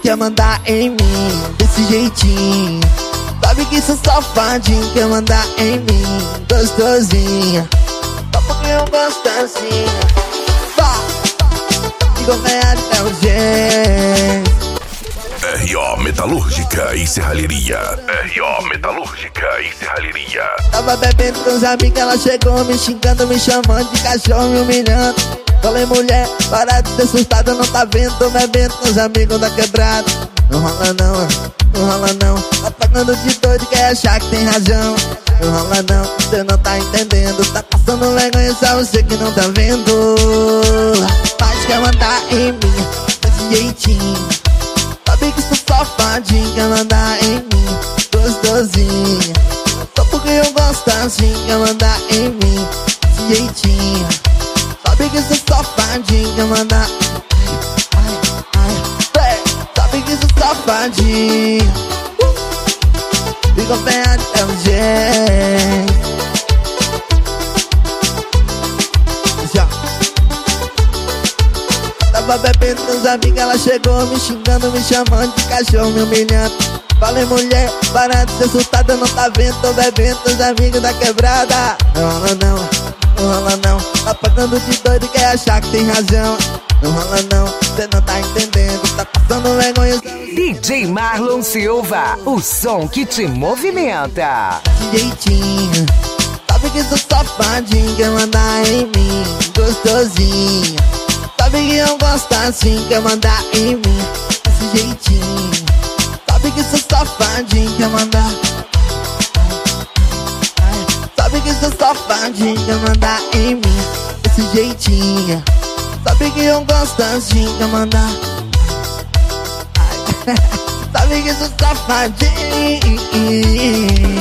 quer mandar em mim desse jeitinho. Sabe que sou safadinho, quer mandar em mim gostosinha. Só porque eu gosto assim. Digo ganhar é o jeito. R.O. Metalúrgica e Serralheria. R.O. Metalúrgica e Serralheria. Tava bebendo com os amigos, ela chegou me xingando, me chamando de cachorro, me humilhando. Falei, mulher, para de ser assustada, não tá vendo? Tô bebendo com os amigos da quebrada. Não rola não, não rola não. Tá pagando de doido, quer achar que tem razão. Não rola não, cê não tá entendendo. Tá passando vergonha, só você que não tá vendo. Mas quer mandar em mim desse jeitinho. Sabe que sou safadinho, quer mandar em mim gostosinha. Só porque eu gosto assim, quer mandar em mim desse jeitinho. Sabe que sou safadinho, quer mandar. Sabe que sou safadinho. Fica perto, é o jeito. Já. Tava bebendo com os amigos, ela chegou me xingando, me chamando de cachorro, me humilhando. Falei, mulher, para de ser assustada, não tá vendo? Tô bebendo com os amigos da quebrada. Não rola não, não rola não. Tá pagando de doido, quer achar que tem razão. Não rola não, cê não tá entendendo. Tá passando vergonha. DJ Marlon Silva, o som que te movimenta. De jeitinho, sabe que sou safadinho, quer mandar em mim gostosinha. Sabe que eu gosto assim, quer mandar em mim desse jeitinho. Sabe que sou safadinho, quer mandar. Sabe que sou safadinho, quer mandar em mim desse jeitinho. Sabe que eu gosto assim, quer mandar. Sabe que sou safadinho.